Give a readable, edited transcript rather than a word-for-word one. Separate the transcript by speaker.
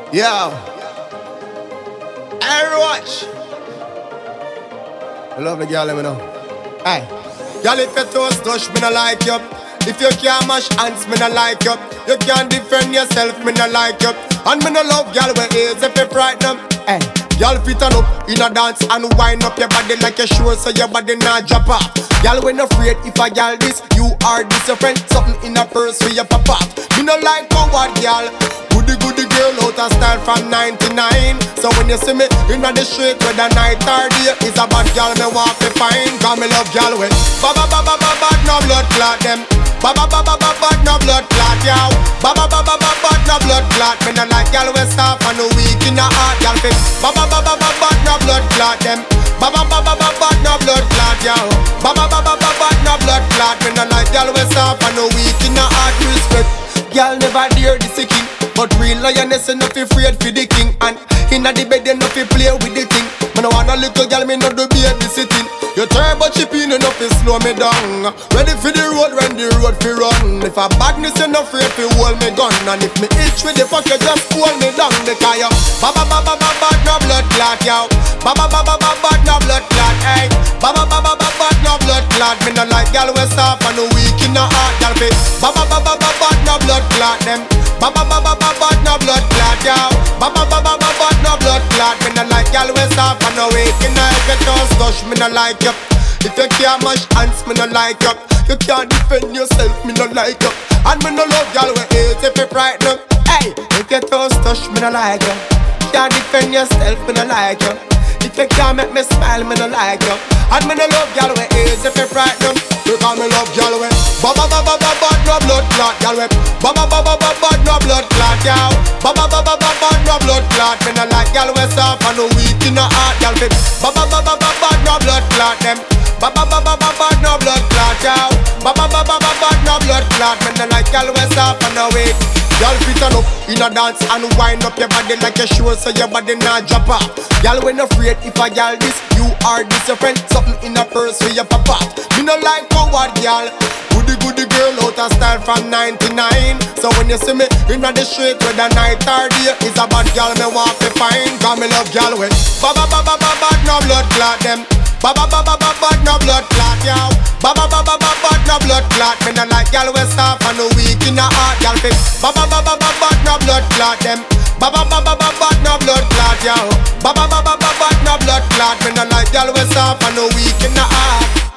Speaker 1: Yo, hey, watch. I love the girl, let me know. Hey, girl, if your toes touch, me no like you. If you can't mash hands, me no like you. You can't defend yourself, me no like you. And me no love girl with ears if you frighten them. Hey, girl, fit on up in a dance and wind up your body like a sure so your body not drop off. Girl, when afraid if a girl this, you are this your friend. Something in a purse for your pop off. Me no like coward girl. Goody girl out of style from 99. So when you see me in the street with the night or day, it's a bad girl me want to find. Cause me love girl with ba ba ba ba ba ba no blood clot them. Ba ba ba ba ba ba no blood clot yow. Ba ba ba ba ba ba no blood clot. Me no like girl with soft and weak in the heart girl fit. Ba ba ba ba ba ba no blood clot them. Ba ba ba ba ba ba no blood clot yow. Ba ba ba ba ba ba no blood clot. Me no like girl with soft and weak in the heart respect. Girl never dare this king. But real lioness enough afraid for the king. And inna the bed enough to play with the thing. Me no want a little girl, me no do baby sitting. You turbo chipping enough to slow me down. Ready for the road when the road fi run. If a badness enough afraid to hold me gun. And if me itch with the fuck you just hold me down. Because you ba ba ba ba ba ba no blood clot yow. Ba ba ba ba ba ba no blood clot hey. Ba ba ba ba ba ba no blood clot. Me no like girl we soft and weak in the heart girl fi. Ba ba ba ba ba ba no blood clot them. Ba ba ba ba ba ba no blood clot yow. Ba ba ba ba ba ba no blood clot. Me no like girl we soft and weak in the heart. If you don't touch me no like you. If you can't mash hands me no like you. You can't defend yourself me no like you. And me no love girl we hate if you frighten them. Hey, if you don't touch me no like you. Can't defend yourself me no like you. If you can't make me smile me no like you. And me no love girl we hate if you frighten them. Because me love girl we ba ba ba ba ba ba no blood clot girl we ba ba ba ba ba ba no blood clot yow. Ba ba ba ba ba ba no blood clot. Me no like girl we soft and weak in the heart girl we ba ba ba ba ba ba no blood clot them. Ba ba ba ba ba ba no blood clot yow. Ba ba ba ba ba ba no blood clot. Me no like girl we soft and weak. Girl fit on up in a dance and wind up your body like a sure so your body not drop off. Girl when afraid if a girl this, you are this your friend. Something in a purse for your pop off. Me no like coward girl. Goody girl out of style from 99. So when you see me in the street with the night or day, it's a bad girl me want to find. Cause me love girl with ba ba ba ba ba ba no blood clot them. Ba ba ba ba ba ba no blood clot yow. Ba ba ba ba ba ba no blood clot. Me no like girl we soft and weak in the heart girl fit. Ba ba ba ba ba ba no blood clot them. Ba ba ba ba ba ba no blood clot yow. Ba ba ba ba ba ba no blood clot. Me no like girl we soft and weak in the heart.